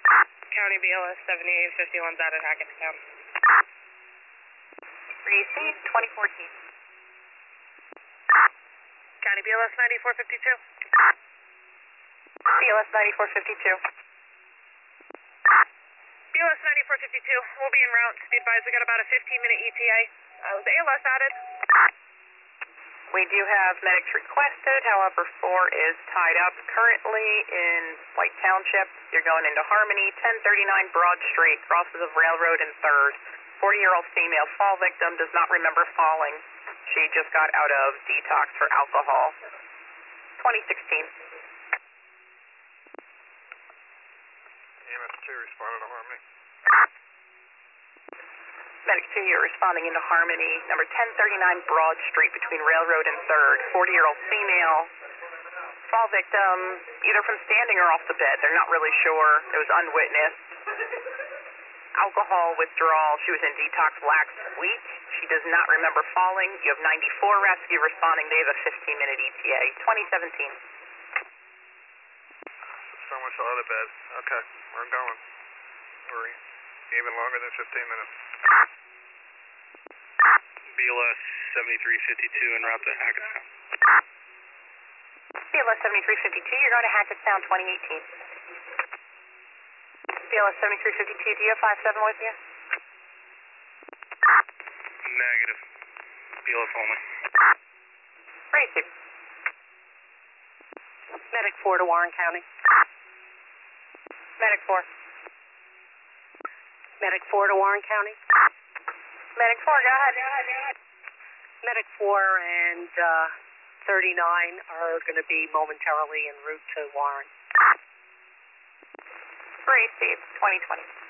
County BLS 7851's out at Hackettstown. Receive 2014. County BLS 9452. BLS 9452. BLS 9452, we'll be en route. Be advised, we got about a 15-minute ETA. Was ALS added? We do have medics requested, however, 4 is tied up currently in White Township. You're going into Harmony, 1039 Broad Street, crosses of Railroad and 3rd. 40-year-old female fall victim, does not remember falling. She just got out of detox for alcohol. 2016. EMS 2 responded to Harmony. Medic 2, you're responding into Harmony, number 1039 Broad Street between Railroad and 3rd. 40-year-old female, fall victim, either from standing or off the bed. They're not really sure. It was unwitnessed. Alcohol withdrawal. She was in detox last week. She does not remember falling. You have 94 rescue responding. They have a 15-minute ETA. 2017. Someone saw the bed. Okay, we're going. We're even longer than 15 minutes. BLS 7352 en route to Hackettstown. BLS 7352, you're going to Hackettstown 2018. BLS 7352, do you have 57 with you? Negative. BLS only. Receive. Medic 4 to Warren County. Medic 4. Medic 4 to Warren County. Medic 4, go ahead. Medic 4 and 39 are going to be momentarily en route to Warren. Receive. 2020.